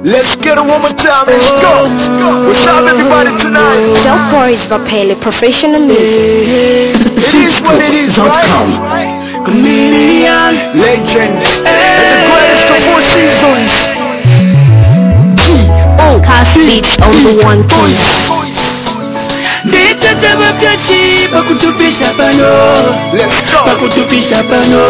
Let's get it one more time, let's go. What's up everybody tonight? Dope Boys Vapele Professional Music. It is what it is, right? Chameleon, Legend, and the greatest of all seasons. Cast Beats on the one tune. Nitete wapyachi pakutupisha pano, Let's go. pakutupisha pano.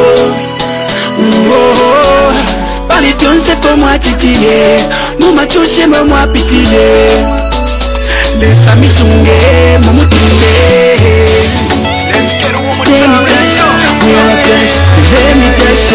Palitonse po mwachitile, mumachoshe mwapitile. Lesa misunge mumutunde. Let's get it one more time, let's go. Let me dash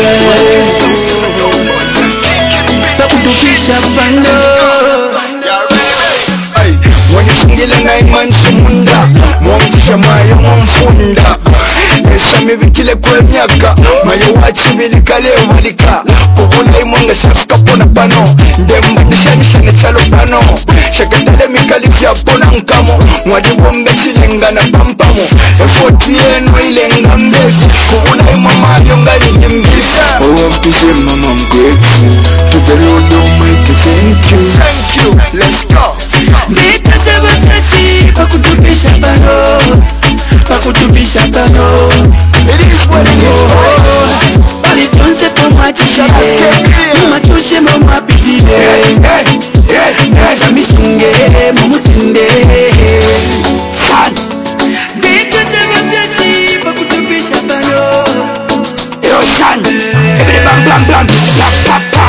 pakutupisha pano. Wanishingile na iman sumunda mwamtisha mayo mwamfunda esami bikile kwe myaka mayo wachibili kale walika kubula imunga shafika pona pano ndemba nishanisha nechalo pano shakatale mikali vya pona nkamo mwadi wombe chilenga na pampamo efoti yenu ilenga mbezi kubula imama yongani nyembisa wamtuse mama I'm grateful to the Lord Almighty, thank you, let's go. Nitete wapyachi pakutupisha pano, pakutupisha pano. It is what it is, right? Palitonse po mwachitile, mumachoshe mwapitile. Lesa misunge mumutunde. Nitete wapyachi pakutupisha pano. Ocean, every bam bam bam, la pa pa,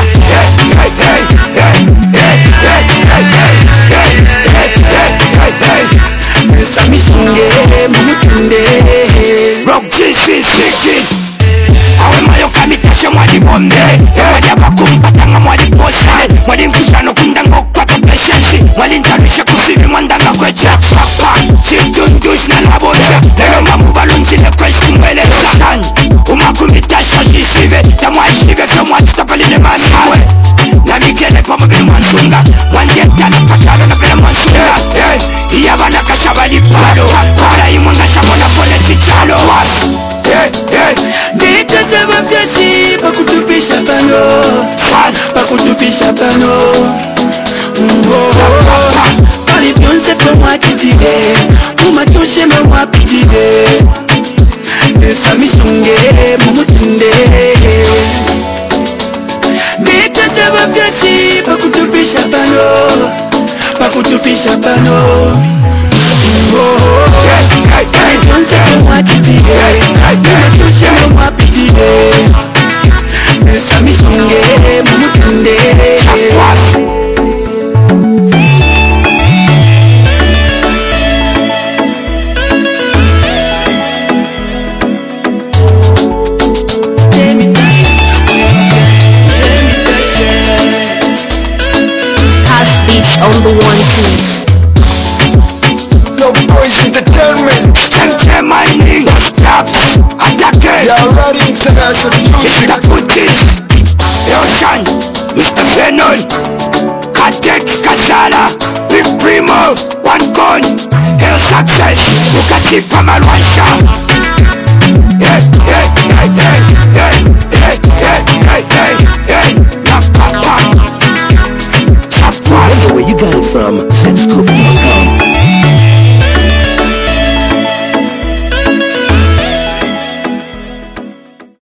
Lesa misunge mumutunde. Rock GC Siki, awe mayo kamitashe mwadi bombe, mwadi abakumpatanga mwadi posane, mwadi mkusano kundango kwa patience, mwadi ntanishe kusibi mwandanga kwecha, papa, chidundush na labocha, lelo mamu balunzile kweshi mbeleza san, umakumitasha shisive, tamwaishive kyo mwadi tapalile manawe, na mikele kwa mabili mwansunga, wandietana pachalo na bila mwansunga, iyabana kashabali palo, wala imunga shamona pole chichalo. Nitete wapyachi pakutupisha pano, pakutupisha pano. Palitonse po mwachitile, mumachoshe mwapitile. Lesa misunge mumutunde. Nitete wapyachi pakutupisha pano, pakutupisha pano. Palitonse po mwachitile, mumachoshe mwapitile. Lesa misunge mumutunde. Cast Beats on the one tune. Dope Boys Entertainment, Sente Mining, Raps, Atake, Yalari International Music, Mr. Putis, Ocean, Mr. Venom, Katek Kasala, Big Primo, One Gun, Hell Success, Bukati Pamalwansha.